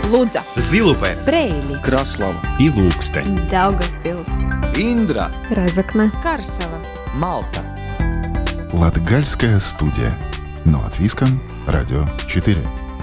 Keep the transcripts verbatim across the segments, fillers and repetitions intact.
Лудза, Зилупе, Брейли, Краслава и Лукстен, Даугавпилс, Индра, Разокна, Карсела, Малта. Латгальская студия. Но от Виском, Радио четыре.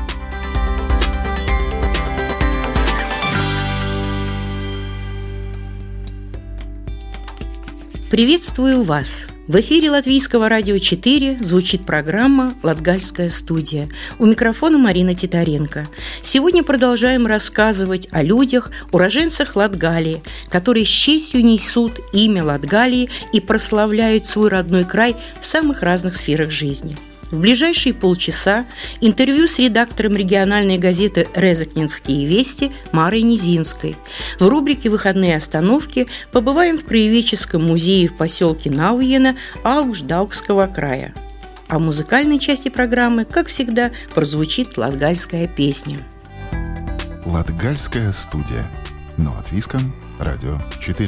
Приветствую вас! В эфире Латвийского радио четыре звучит программа «Латгальская студия». У микрофона Марина Титаренко. Сегодня продолжаем рассказывать о людях, уроженцах Латгалии, которые с честью несут имя Латгалии и прославляют свой родной край в самых разных сферах жизни. В ближайшие полчаса интервью с редактором региональной газеты «Резекненские вести» Марой Низинской. В рубрике «Выходные остановки» побываем в краеведческом музее в поселке Науена Аугждаукского края. А в музыкальной части программы, как всегда, прозвучит латгальская песня. Латгальская студия. Но от Виском, Радио четыре.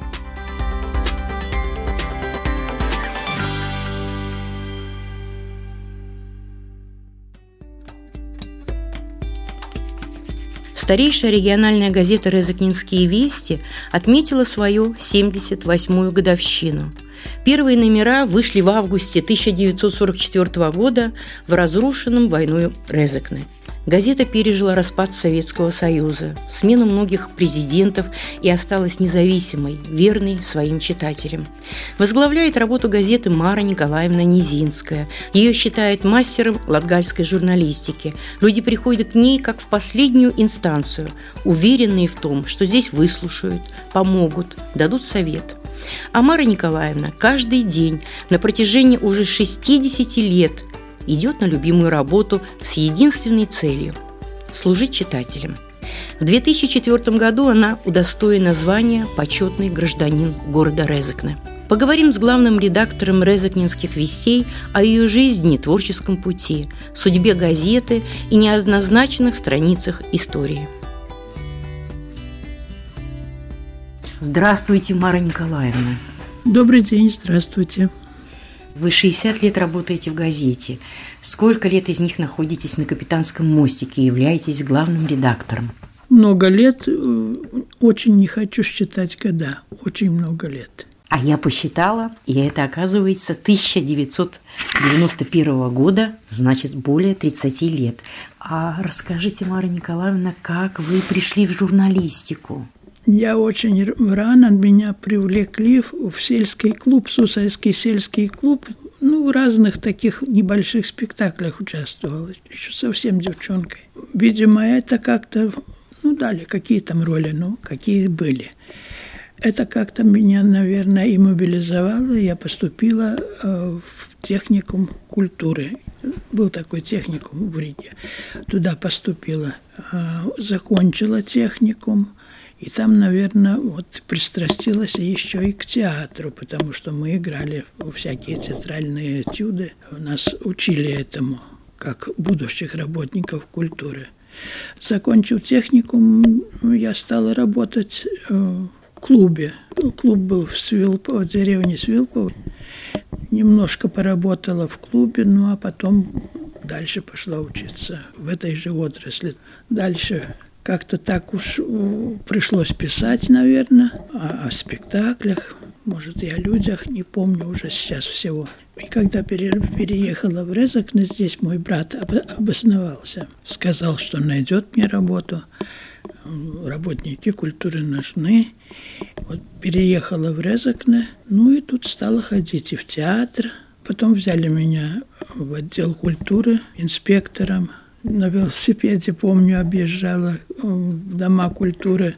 Старейшая региональная газета «Резекненские вести» отметила свою семьдесят восьмую годовщину. Первые номера вышли в августе тысяча девятьсот сорок четвёртого года в разрушенном войной Резекне. Газета пережила распад Советского Союза, смену многих президентов и осталась независимой, верной своим читателям. Возглавляет работу газеты Мара Николаевна Низинская. Ее считают мастером латгальской журналистики. Люди приходят к ней как в последнюю инстанцию, уверенные в том, что здесь выслушают, помогут, дадут совет. А Мара Николаевна каждый день на протяжении уже шестидесяти лет идет на любимую работу с единственной целью – служить читателям. В две тысячи четвёртом году она удостоена звания «Почетный гражданин города Резекне». Поговорим с главным редактором «Резекненских вестей» о ее жизни и творческом пути, судьбе газеты и неоднозначных страницах истории. Здравствуйте, Мара Николаевна. Добрый день, здравствуйте. Вы шестьдесят лет работаете в газете. Сколько лет из них находитесь на Капитанском мостике и являетесь главным редактором? Много лет. Очень не хочу считать года. Очень много лет. А я посчитала, и это оказывается тысяча девятьсот девяносто первого года, значит, более тридцати лет. А расскажите, Мара Николаевна, как вы пришли в журналистику? Я очень рано, меня привлекли в сельский клуб, Сусайский сельский клуб. Ну, в разных таких небольших спектаклях участвовала, еще совсем девчонкой. Видимо, это как-то, ну, дали какие там роли, ну, какие были. Это как-то меня, наверное, и мобилизовало. Я поступила в техникум культуры. Был такой техникум в Риге. Туда поступила, закончила техникум. И там, наверное, вот пристрастилась еще и к театру, потому что мы играли всякие театральные этюды. Нас учили этому, как будущих работников культуры. Закончив техникум, я стала работать в клубе. Клуб был в Свилпово, в деревне Свилпово. Немножко поработала в клубе, ну а потом дальше пошла учиться в этой же отрасли. Дальше как-то так уж пришлось писать, наверное, о, о спектаклях, может, и о людях, не помню уже сейчас всего. И когда пере, переехала в Резекне, здесь мой брат об, обосновался, сказал, что найдет мне работу, работники культуры нужны. Вот переехала в Резекне, ну и тут стала ходить и в театр. Потом взяли меня в отдел культуры инспектором. На велосипеде, помню, объезжала в дома культуры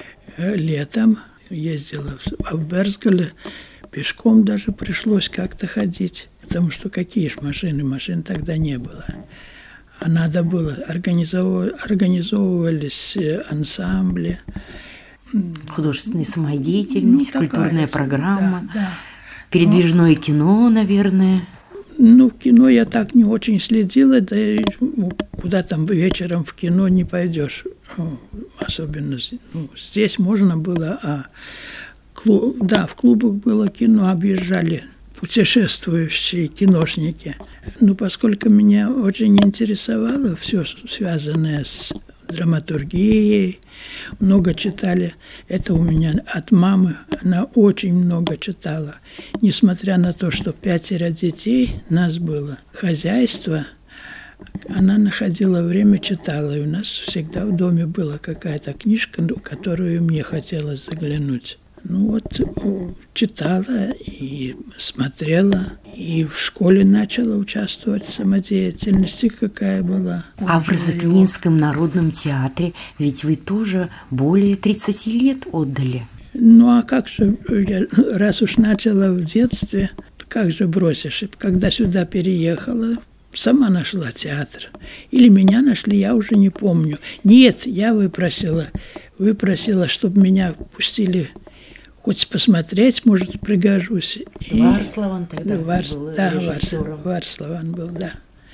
летом. Ездила в Берзгале. Пешком даже пришлось как-то ходить. Потому что какие ж машины? Машин тогда не было. А надо было. Организовывались, организовывались ансамбли. Художественная самодеятельность, ну, культурная такая, программа. Да, да. Передвижное кино, наверное. Ну, в кино я так не очень следила, да и куда там вечером в кино не пойдешь. Особенно ну, здесь можно было, а клуб, да, в клубах было кино, объезжали путешествующие киношники. Ну, поскольку меня очень интересовало все связанное с драматургией, много читали. Это у меня от мамы, она очень много читала. Несмотря на то, что пятеро детей нас было, хозяйство, она находила время, читала. И у нас всегда в доме была какая-то книжка, в которую мне хотелось заглянуть. Ну вот, читала и смотрела, и в школе начала участвовать в самодеятельности, какая была. А в Розыкнинском народном театре ведь вы тоже более тридцати лет отдали. Ну а как же, я, раз уж начала в детстве, как же бросишь? Когда сюда переехала, сама нашла театр. Или меня нашли, я уже не помню. Нет, я выпросила, выпросила, чтобы меня пустили хоть посмотреть, может, пригожусь. И Варславан тогда Вар... был да, режиссером. Варславан был, да.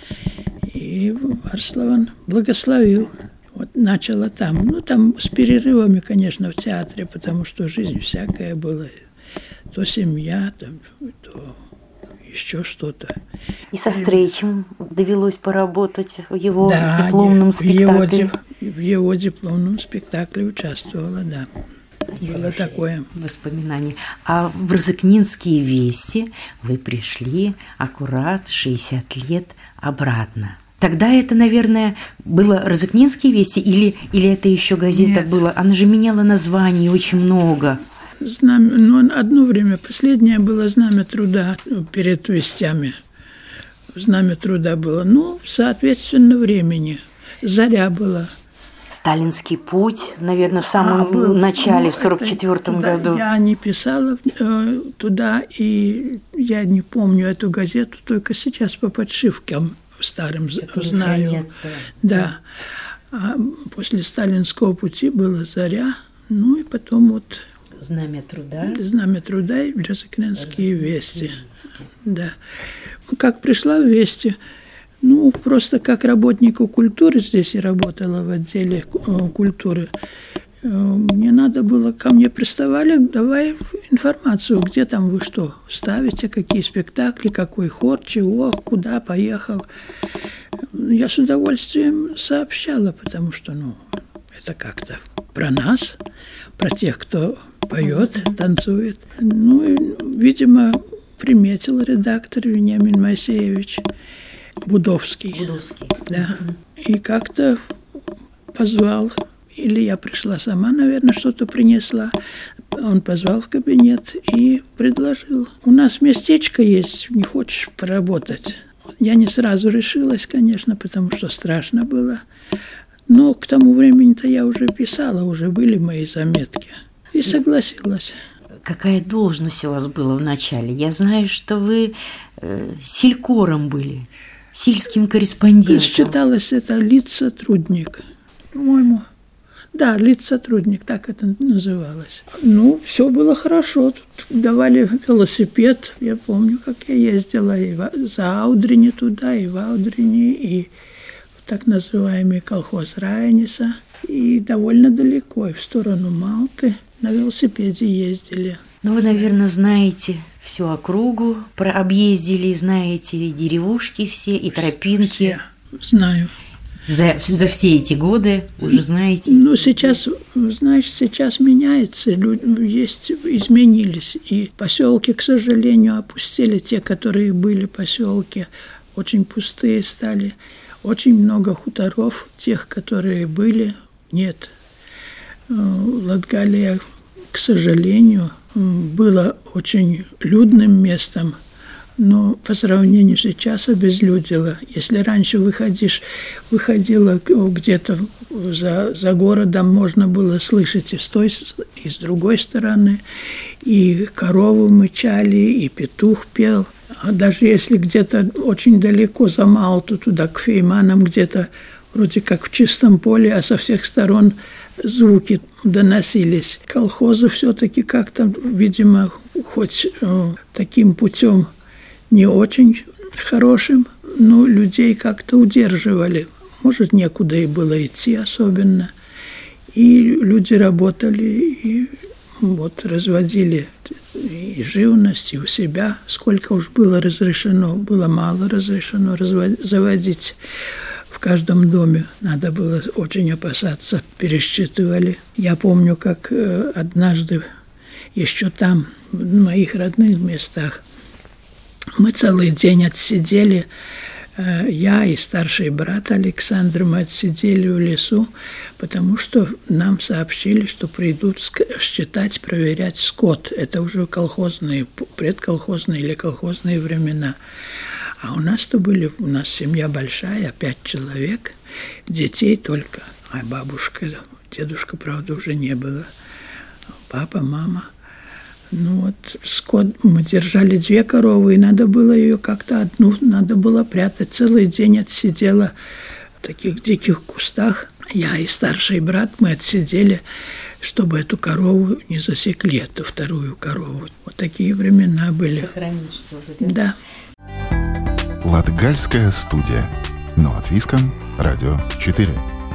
И Варславан благословил. Вот начала там. Ну, там с перерывами, конечно, в театре, потому что жизнь всякая была. То семья, то, то еще что-то. И со Стрейчем довелось поработать в его да, дипломном в спектакле. Его, в его дипломном спектакле участвовала, да. Было такое. Воспоминание. А в Розыкнинские вести вы пришли аккурат шестьдесят лет обратно. Тогда это, наверное, было Розыкнинские вести или, или это еще газета Нет. была? Она же меняла название очень много. Знамя, ну, одно время, последнее было «Знамя труда» перед вестями. «Знамя труда» было. Ну, соответственно, времени. «Заря» была. «Сталинский путь», наверное, в самом а, был, начале, ну, в сорок четвёртом году. Я не писала э, туда, и я не помню эту газету, только сейчас по подшивкам старым это знаю. Хранится. Да. А после «Сталинского пути» была «Заря», ну и потом вот «Знамя труда». «Знамя труда» и «Розыкнинские вести». вести. Да. Как пришла в «Вести», ну, просто как работнику культуры, здесь я работала в отделе культуры, мне надо было, ко мне приставали, давай информацию, где там вы что ставите, какие спектакли, какой хор, чего, куда поехал. Я с удовольствием сообщала, потому что, ну, это как-то про нас, про тех, кто поет, танцует. Ну, и, видимо, приметил редактор Вениамин Моисеевич Будовский. Будовский. Да. И как-то позвал, или я пришла сама, наверное, что-то принесла. Он позвал в кабинет и предложил. У нас местечко есть, не хочешь поработать? Я не сразу решилась, конечно, потому что страшно было. Но к тому времени-то я уже писала, уже были мои заметки. И согласилась. Какая должность у вас была в начале? Я знаю, что вы э, селькором были. Сельским корреспондентом. Считалось это лиц-сотрудник. По-моему, да, лиц-сотрудник, так это называлось. Ну, все было хорошо. Тут давали велосипед. Я помню, как я ездила и за Аудрине туда, и в Аудрине, и в так называемый колхоз Райниса. И довольно далеко, и в сторону Малты на велосипеде ездили. Ну, вы, наверное, знаете всю округу, про объездили, знаете и деревушки все, и тропинки. Все знаю. За, за все эти годы уже знаете? Ну, сейчас, знаешь, сейчас меняется, люди есть, изменились. И поселки, к сожалению, опустили. Те, которые были поселки, очень пустые стали. Очень много хуторов, тех, которые были, нет. Латгалия, к сожалению, было очень людным местом, но по сравнению сейчас обезлюдило. Если раньше выходишь, выходила где-то за, за городом, можно было слышать и с той, и с другой стороны, и коровы мычали, и петух пел. А даже если где-то очень далеко за Малту, туда к Фейманам, где-то вроде как в чистом поле, а со всех сторон звуки доносились. Колхозы все-таки как-то, видимо, хоть э, таким путем не очень хорошим, но людей как-то удерживали. Может, некуда и было идти особенно. И люди работали, и вот разводили и живность, и у себя. Сколько уж было разрешено, было мало разрешено разводить, заводить в В каждом доме надо было очень опасаться, пересчитывали. Я помню, как однажды еще там, в моих родных местах, мы целый день отсидели. Я и старший брат Александр, мы отсидели в лесу, потому что нам сообщили, что придут считать, проверять скот. Это уже колхозные, предколхозные или колхозные времена. А у нас-то были, у нас семья большая, пять человек, детей только, а бабушка, дедушка, правда, уже не было, папа, мама. Ну вот, скот, мы держали две коровы, и надо было ее как-то одну, надо было прятать. Целый день отсидела в таких диких кустах. Я и старший брат, мы отсидели, чтобы эту корову не засекли, эту вторую корову. Вот такие времена были. Сохранить что-то, да? Да. Латгальская студия. Но от Виском, Радио четыре.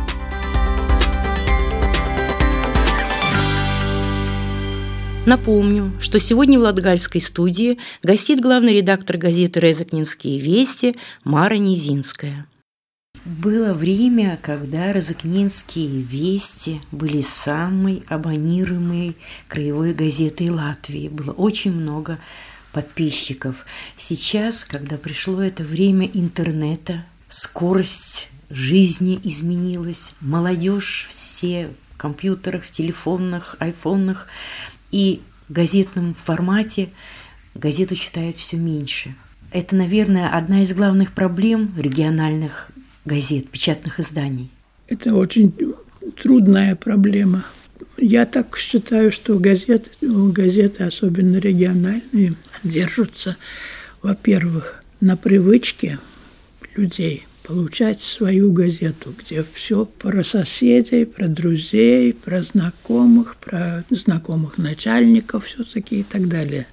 Напомню, что сегодня в Латгальской студии гостит главный редактор газеты «Резакненские вести» Мара Низинская. Было время, когда «Резакненские вести» были самой абонируемой краевой газетой Латвии. Было очень много подписчиков. Сейчас, когда пришло это время интернета, скорость жизни изменилась, молодежь все в компьютерах, в телефонах, айфонах, и в газетном формате газету читают все меньше. Это, наверное, одна из главных проблем региональных газет, печатных изданий. Это очень трудная проблема. Я так считаю, что газеты, газеты, особенно региональные, держатся, во-первых, на привычке людей получать свою газету, где все про соседей, про друзей, про знакомых, про знакомых начальников все-таки и так далее.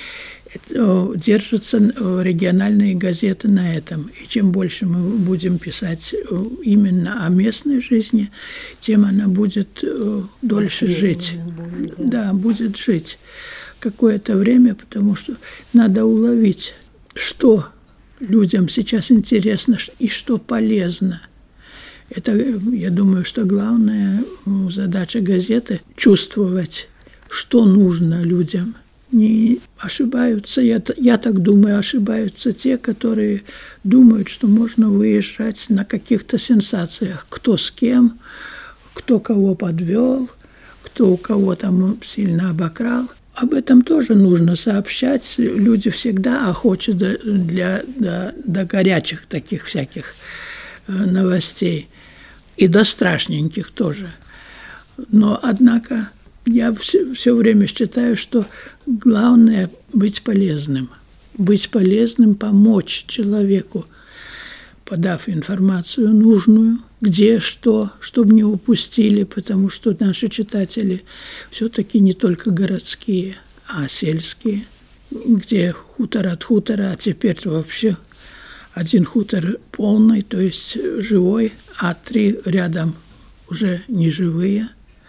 Это, держатся региональные газеты на этом. И чем больше мы будем писать именно о местной жизни, тем она будет дольше жить. Будет, да. да, будет жить какое-то время, потому что надо уловить, что людям сейчас интересно и что полезно. Это, я думаю, что главная задача газеты – чувствовать, что нужно людям. Не ошибаются, я, я так думаю, ошибаются те, которые думают, что можно выезжать на каких-то сенсациях. Кто с кем, кто кого подвел, кто у кого там сильно обокрал. Об этом тоже нужно сообщать. Люди всегда охочи до, для, до, до горячих таких всяких новостей. И до страшненьких тоже. Но, однако, я все, все время считаю, что главное быть полезным. Быть полезным, помочь человеку, подав информацию нужную, где, что, чтобы не упустили, потому что наши читатели все-таки не только городские, а сельские, где хутор от хутора, а теперь вообще один хутор полный, то есть живой, а три рядом уже не живые.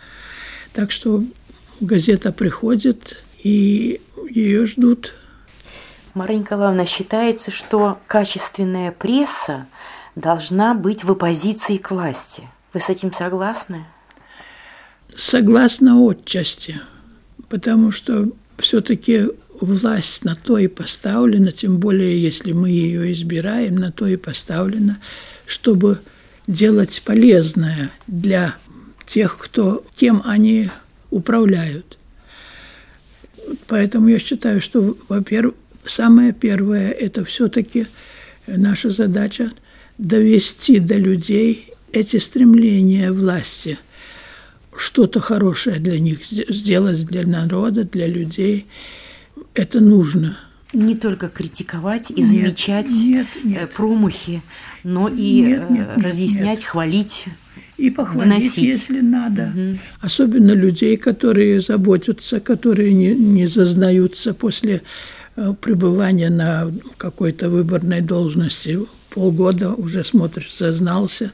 Так что газета приходит, и ее ждут. Мара Николаевна, считается, что качественная пресса должна быть в оппозиции к власти. Вы с этим согласны? Согласна отчасти, потому что все-таки власть на то и поставлена, тем более, если мы ее избираем, на то и поставлена, чтобы делать полезное для тех, кто, кем они управляют. Поэтому я считаю, что, во-первых, самое первое – это все-таки наша задача довести до людей эти стремления власти, что-то хорошее для них сделать, для народа, для людей. Это нужно. Не только критиковать и замечать нет, нет, нет. промахи, но и нет, нет, нет, разъяснять, нет. хвалить, и похвалить, доносить. Если надо. Угу. Особенно людей, которые заботятся, которые не, не зазнаются после пребывания на какой-то выборной должности. Полгода уже смотришь, зазнался.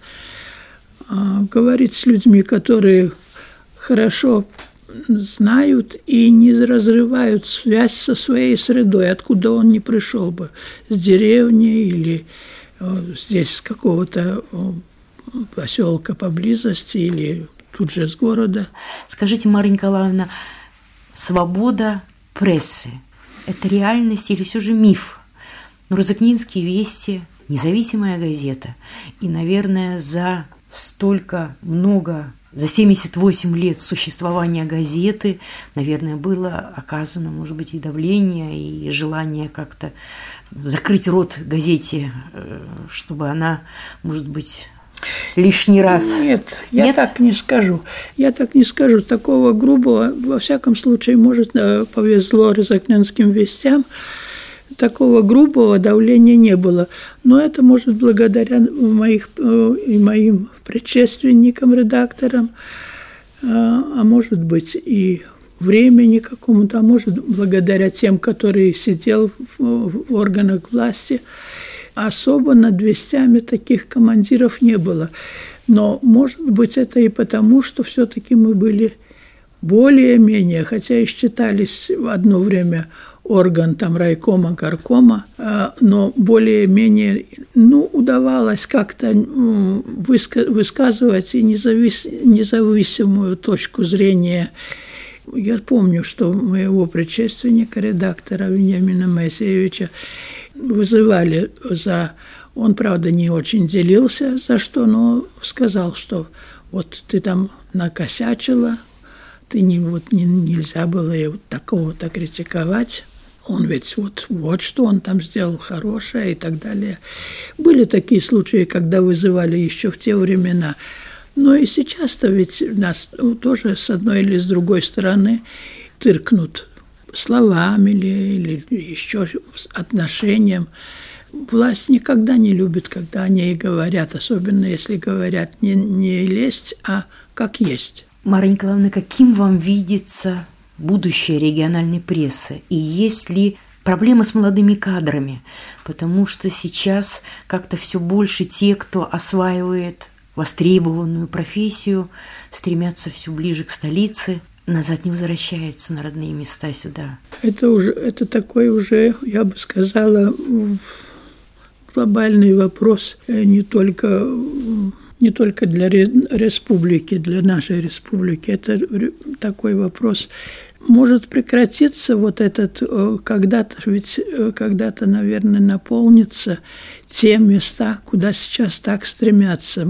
А, говорить с людьми, которые хорошо знают и не разрывают связь со своей средой, откуда он ни пришел бы, с деревни или здесь с какого-то поселка поблизости или тут же с города. Скажите, Марья Николаевна, свобода прессы – это реальность или все же миф? Ну, «Розыкнинские вести» – независимая газета. И, наверное, за столько много, за семьдесят восемь лет существования газеты, наверное, было оказано, может быть, и давление, и желание как-то закрыть рот газете, чтобы она, может быть, лишний раз. Нет, я Нет? так не скажу. Я так не скажу. Такого грубого, во всяком случае, может, повезло «Розыкнинским вестям», такого грубого давления не было. Но это, может, благодаря моих, и моим предшественникам, редакторам, а может быть, и времени какому-то, а может, благодаря тем, которые сидел в органах власти. Особо над вестями таких командиров не было. Но, может быть, это и потому, что все-таки мы были более-менее, хотя и считались в одно время орган там райкома, горкома, но более-менее, ну, удавалось как-то высказывать и независ... независимую точку зрения. Я помню, что моего предшественника, редактора Вениамина Моисеевича, вызывали за... Он, правда, не очень делился за что, но сказал, что вот ты там накосячила, ты не, вот, не, нельзя было и вот такого-то критиковать. Он ведь вот, вот что он там сделал хорошее и так далее. Были такие случаи, когда вызывали еще в те времена. Но и сейчас-то ведь нас тоже с одной или с другой стороны тыркнут словами или, или еще отношением. Власть никогда не любит, когда о ней говорят, особенно если говорят не, не лезть, а как есть. Марья Николаевна, каким вам видится будущее региональной прессы? И есть ли проблемы с молодыми кадрами? Потому что сейчас как-то все больше те, кто осваивает востребованную профессию, стремятся все ближе к столице, назад не возвращаются на родные места сюда. Это уже, это такой уже, я бы сказала, глобальный вопрос не только, не только для республики, для нашей республики. Это такой вопрос. Может прекратиться вот этот, когда-то, ведь когда-то, наверное, наполнится те места, куда сейчас так стремятся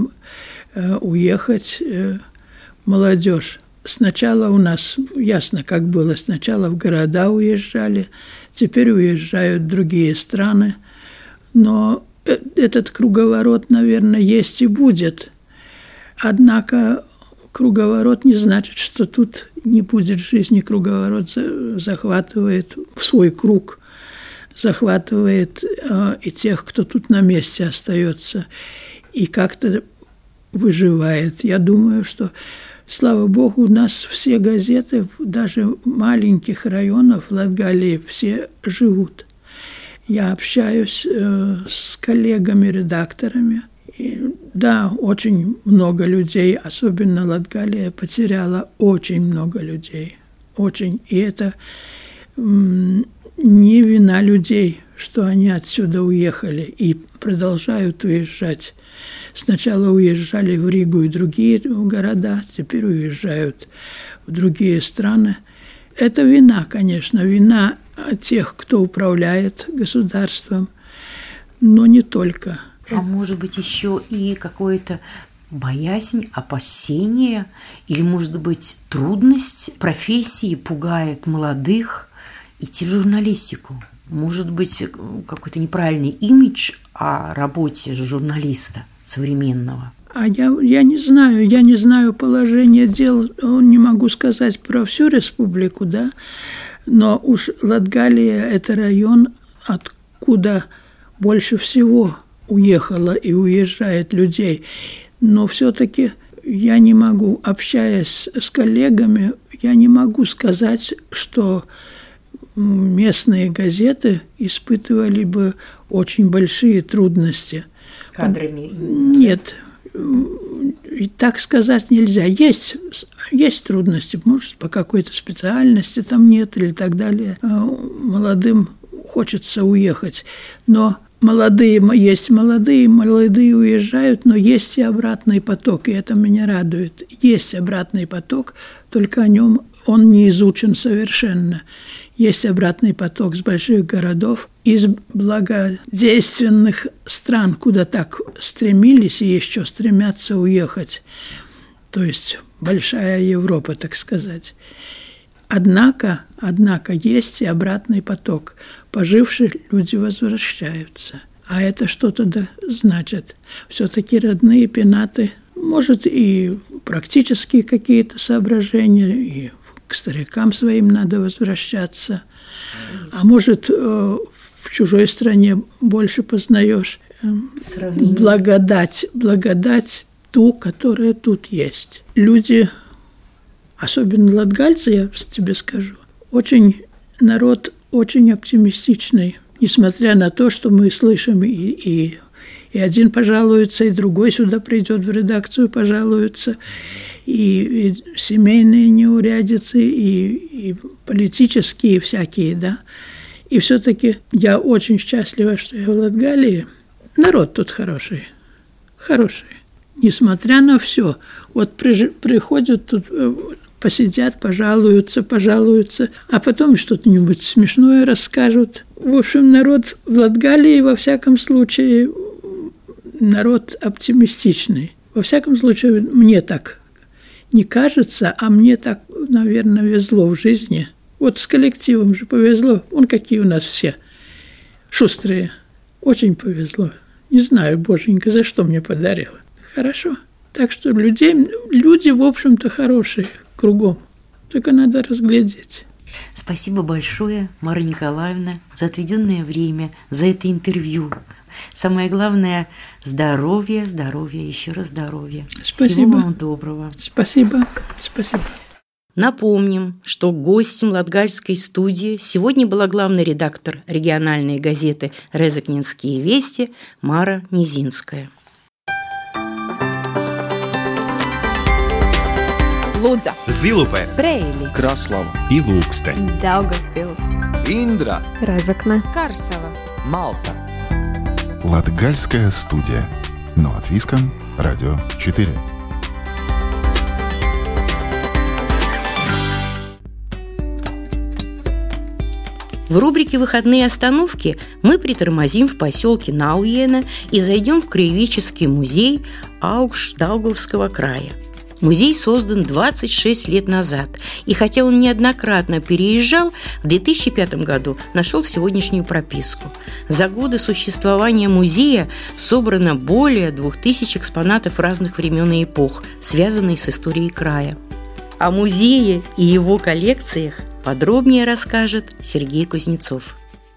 уехать молодежь. Сначала у нас, ясно, как было, сначала в города уезжали, теперь уезжают в другие страны. Но этот круговорот, наверное, есть и будет. Однако круговорот не значит, что тут не будет жизни. Круговорот захватывает в свой круг, захватывает э, и тех, кто тут на месте остается, и как-то выживает. Я думаю, что, слава богу, у нас все газеты, даже маленьких районов Латгалии, все живут. Я общаюсь э, с коллегами-редакторами. И, да, очень много людей, особенно Латгалия, потеряла очень много людей. Очень. И это м, не вина людей, что они отсюда уехали и продолжают уезжать. Сначала уезжали в Ригу и другие города, теперь уезжают в другие страны. Это вина, конечно, вина тех, кто управляет государством, но не только. А может быть, еще и какое-то боязнь, опасение или, может быть, трудность профессии пугает молодых идти в журналистику? Может быть, какой-то неправильный имидж о работе журналиста современного? А я, я не знаю, я не знаю положение дел, не могу сказать про всю республику, да, но уж Латгалия – это район, откуда больше всего уехало и уезжает людей. Но все-таки я не могу, общаясь с коллегами, я не могу сказать, что местные газеты испытывали бы очень большие трудности. С кадрами? Нет, и так сказать нельзя. Есть, есть трудности, может, по какой-то специальности там нет или так далее. Молодым хочется уехать, но молодые, есть молодые, молодые уезжают, но есть и обратный поток, и это меня радует. Есть обратный поток, только о нем он не изучен совершенно. Есть обратный поток с больших городов, из благодейственных стран, куда так стремились и еще стремятся уехать. То есть большая Европа, так сказать. Однако, однако есть и обратный поток. Пожившие люди возвращаются. А это что-то да значит. Все-таки родные пенаты, может, и практические какие-то соображения, и к старикам своим надо возвращаться. А может, в чужой стране больше познаешь благодать, благодать ту, которая тут есть. Люди, особенно латгальцы, я тебе скажу, очень народ очень оптимистичный, несмотря на то, что мы слышим, и, и, и один пожалуется, и другой сюда придет в редакцию, пожалуется, и, и семейные неурядицы, и, и политические всякие, да. И все-таки я очень счастлива, что я в Латгалии. Народ тут хороший, хороший, несмотря на все. Вот при, приходят тут, посидят, пожалуются, пожалуются, а потом что-нибудь смешное расскажут. В общем, народ в Латгалии, во всяком случае, народ оптимистичный. Во всяком случае, мне так не кажется, а мне так, наверное, везло в жизни. Вот с коллективом же повезло. Вон какие у нас все шустрые. Очень повезло. Не знаю, боженька, за что мне подарила. Хорошо. Так что людей, люди, в общем-то, хорошие кругом. Только надо разглядеть. Спасибо большое, Мара Николаевна, за отведенное время, за это интервью. Самое главное – здоровье, здоровье, еще раз здоровье. Спасибо. Всего вам доброго. Спасибо. Спасибо. Напомним, что гостем латгальской студии сегодня была главный редактор региональной газеты «Резекненские вести» Мара Низинская. Лудза, Зилупе, Брейли, Краслава и Лукстен, Даугавпилс, Индра, Резекне, Карсела, Малта. Латгальская студия. Но от Виском, Радио четыре. В рубрике «Выходные остановки» мы притормозим в поселке Науена и зайдем в краеведческий музей Аугш-Даугавского края. Музей создан двадцать шесть лет назад, и хотя он неоднократно переезжал, в две тысячи пятом году нашел сегодняшнюю прописку. За годы существования музея собрано более двух тысяч экспонатов разных времен и эпох, связанных с историей края. О музее и его коллекциях подробнее расскажет Сергей Кузнецов.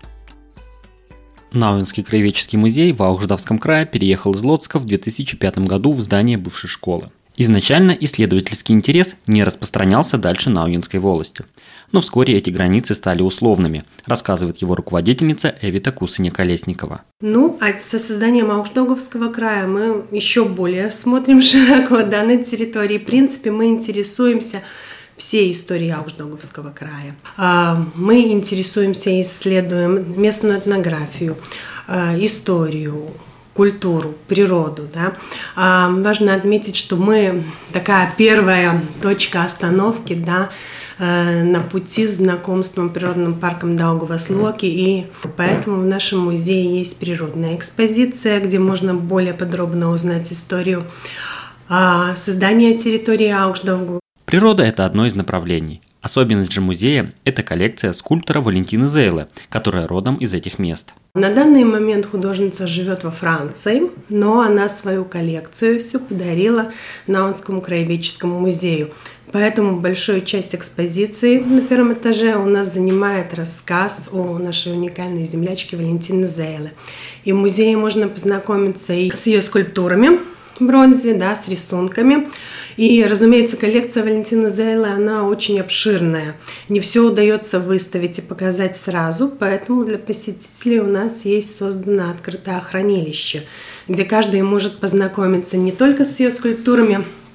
Науенский краеведческий музей в Аугждавском крае переехал из Лоцка в две тысячи пятом году в здание бывшей школы. Изначально исследовательский интерес не распространялся дальше Науенской волости, но вскоре эти границы стали условными, рассказывает его руководительница Эвита Кусыня-Колесникова. Ну, а со созданием Аугждаугавского края мы еще более смотрим широко да, на территории. В принципе, мы интересуемся всей историей Аугждаугавского края. Мы интересуемся и исследуем местную этнографию, историю, культуру, природу. Да. А, важно отметить, что мы такая первая точка остановки да, э, на пути с знакомством с природным парком Даугавас-Локи, и поэтому в нашем музее есть природная экспозиция, где можно более подробно узнать историю э, создания территории Аугждаугу. Природа – это одно из направлений. Особенность же музея – это коллекция скульптора Валентины Зейле, которая родом из этих мест. На данный момент художница живет во Франции, но она свою коллекцию всю подарила Науенскому краеведческому музею. Поэтому большую часть экспозиции на первом этаже у нас занимает рассказ о нашей уникальной землячке Валентине Зейле. И в музее можно познакомиться и с ее скульптурами в бронзе, да, с рисунками. И, разумеется, коллекция Валентины Зейле, она очень обширная. Не все удается выставить и показать сразу, поэтому для посетителей у нас есть создано открытое хранилище, где каждый может познакомиться не только с ее скульптурами,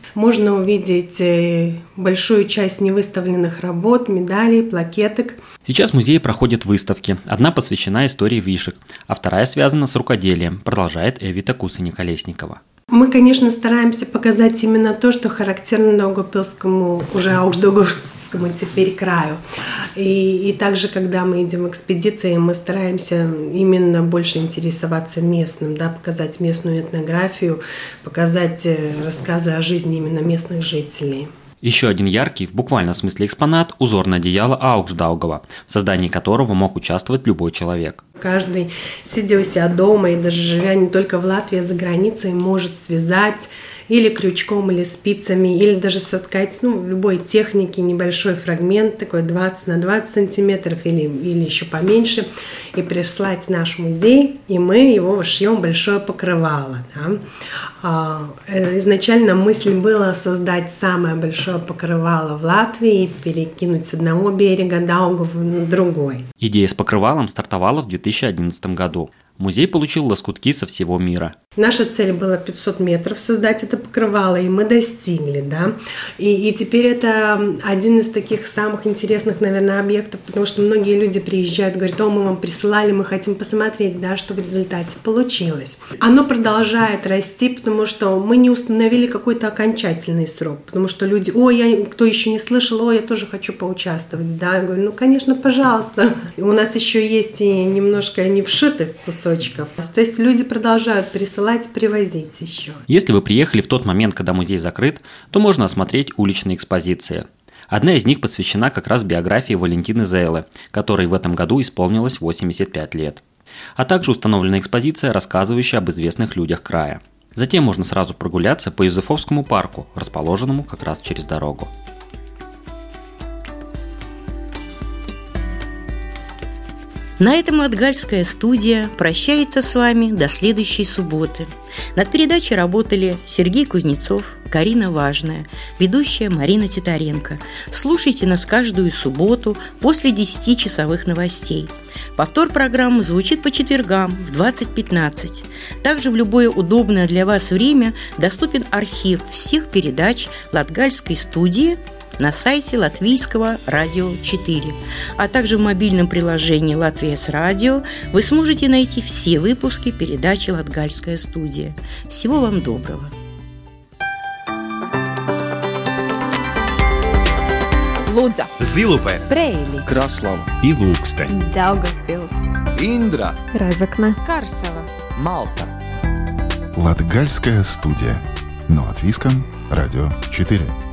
Можно увидеть большую часть невыставленных работ, медалей, плакеток. Сейчас в музее проходят выставки. Одна посвящена истории вишек, а вторая связана с рукоделием, продолжает Эвита Кусыня-Колесникова. Мы, конечно, стараемся показать именно то, что характерно Даугавпилскому, уже Аушдоговскому теперь краю. И, и также, когда мы идем в экспедиции, мы стараемся именно больше интересоваться местным, да, показать местную этнографию, показать рассказы о жизни именно местных жителей. Еще один яркий, в буквальном смысле экспонат – узорное одеяло Аушдаугава, в создании которого мог участвовать любой человек. Каждый, сидя у себя дома и даже живя не только в Латвии, а за границей, может связать или крючком, или спицами, или даже соткать, ну, в любой технике небольшой фрагмент, такой двадцать на двадцать сантиметров или, или еще поменьше, и прислать в наш музей, и мы его вошьем большое покрывало. Да? А, изначально мысль была создать самое большое покрывало в Латвии и перекинуть с одного берега Даугаву на другой. Идея с покрывалом стартовала в две тысячи одиннадцатом году. Музей получил лоскутки со всего мира. Наша цель была пятьсот метров создать это покрывало, и мы достигли, да. И, и теперь это один из таких самых интересных, наверное, объектов, потому что многие люди приезжают, говорят: о, мы вам присылали, мы хотим посмотреть, да, что в результате получилось. Оно продолжает расти, потому что мы не установили какой-то окончательный срок, потому что люди: о, я, кто еще не слышал, о, я тоже хочу поучаствовать, да. Я говорю: ну, конечно, пожалуйста. И у нас еще есть и немножко не вшитых кусочков. То есть люди продолжают присылать, привозить еще. Если вы приехали в тот момент, когда музей закрыт, то можно осмотреть уличные экспозиции. Одна из них посвящена как раз биографии Валентины Зейлы, которой в этом году исполнилось восемьдесят пять лет. А также установлена экспозиция, рассказывающая об известных людях края. Затем можно сразу прогуляться по Юзефовскому парку, расположенному как раз через дорогу. На этом Латгальская студия прощается с вами до следующей субботы. Над передачей работали Сергей Кузнецов, Карина Важная, ведущая Марина Титаренко. Слушайте нас каждую субботу после десятичасовых новостей. Повтор программы звучит по четвергам в двадцать пятнадцать. Также в любое удобное для вас время доступен архив всех передач Латгальской студии на сайте Латвийского радио четыре, а также в мобильном приложении «Латвия с радио» вы сможете найти все выпуски передачи «Латгальская студия». Всего вам доброго! Лудза, Зилупе, Брейли, Краслава и Лукстен, Даугавпилс, Индра, Разокна, Карсела, Малта. Латгальская студия. На Латвийском радио четыре.